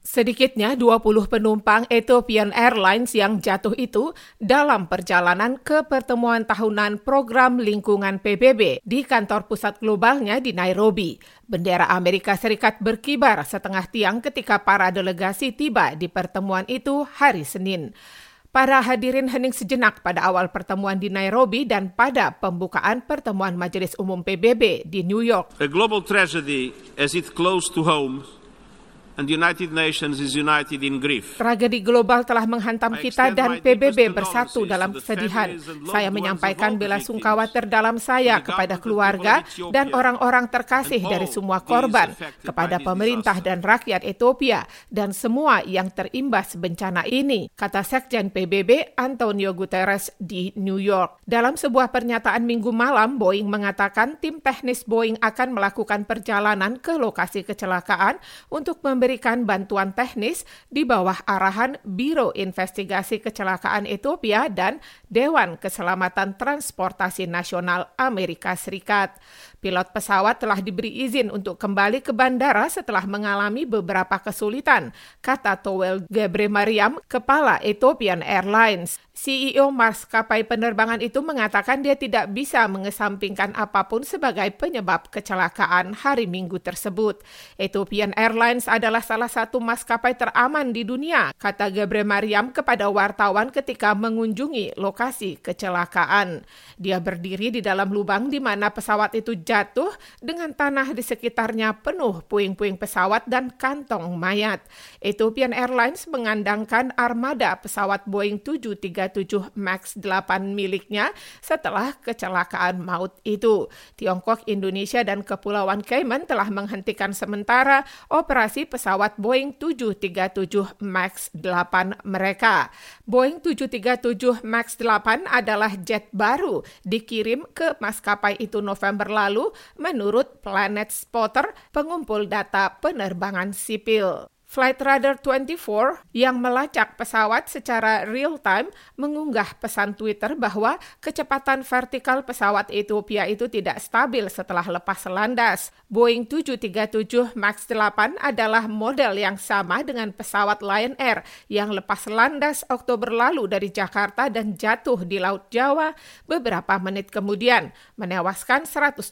Sedikitnya 20 penumpang Ethiopian Airlines yang jatuh itu dalam perjalanan ke pertemuan tahunan program lingkungan PBB di kantor pusat globalnya di Nairobi. Bendera Amerika Serikat berkibar setengah tiang ketika para delegasi tiba di pertemuan itu hari Senin. Para hadirin hening sejenak pada awal pertemuan di Nairobi dan pada pembukaan pertemuan Majelis Umum PBB di New York. A global tragedy as it close to home. And the United Nations is united in grief. Tragedi global telah menghantam kita dan PBB bersatu dalam kesedihan. Saya menyampaikan bela sungkawa terdalam saya kepada keluarga dan orang-orang terkasih dari semua korban, kepada pemerintah dan rakyat Ethiopia, dan semua yang terimbas bencana ini, kata Sekjen PBB Antonio Guterres di New York. Dalam sebuah pernyataan Minggu malam, Boeing mengatakan tim teknis Boeing akan melakukan perjalanan ke lokasi kecelakaan untuk memberikan bantuan teknis di bawah arahan Biro Investigasi Kecelakaan Ethiopia dan Dewan Keselamatan Transportasi Nasional Amerika Serikat. Pilot pesawat telah diberi izin untuk kembali ke bandara setelah mengalami beberapa kesulitan, kata Towel Gebremariam, kepala Ethiopian Airlines. CEO maskapai penerbangan itu mengatakan dia tidak bisa mengesampingkan apapun sebagai penyebab kecelakaan hari Minggu tersebut. Ethiopian Airlines adalah salah satu maskapai teraman di dunia, kata Gebremariam kepada wartawan ketika mengunjungi lokasi kecelakaan. Dia berdiri di dalam lubang di mana pesawat itu jatuh dengan tanah di sekitarnya penuh puing-puing pesawat dan kantong mayat. Ethiopian Airlines mengandangkan armada pesawat Boeing 737 MAX 8 miliknya setelah kecelakaan maut itu. Tiongkok, Indonesia, dan Kepulauan Cayman telah menghentikan sementara operasi pesawat Boeing 737 MAX 8 mereka. Boeing 737 MAX 8 adalah jet baru dikirim ke maskapai itu November lalu menurut Planet Spotter, pengumpul data penerbangan sipil. Flight Radar 24 yang melacak pesawat secara real-time mengunggah pesan Twitter bahwa kecepatan vertikal pesawat Ethiopia itu tidak stabil setelah lepas landas. Boeing 737 MAX 8 adalah model yang sama dengan pesawat Lion Air yang lepas landas Oktober lalu dari Jakarta dan jatuh di Laut Jawa beberapa menit kemudian, menewaskan 189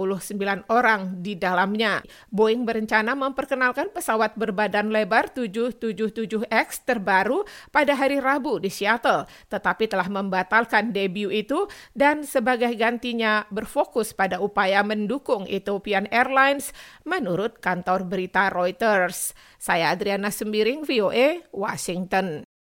orang di dalamnya. Boeing berencana memperkenalkan pesawat berbadan lebar 777X terbaru pada hari Rabu di Seattle, tetapi telah membatalkan debut itu dan sebagai gantinya berfokus pada upaya mendukung Ethiopian Airlines menurut kantor berita Reuters. Saya Adriana Sembiring, VOA, Washington.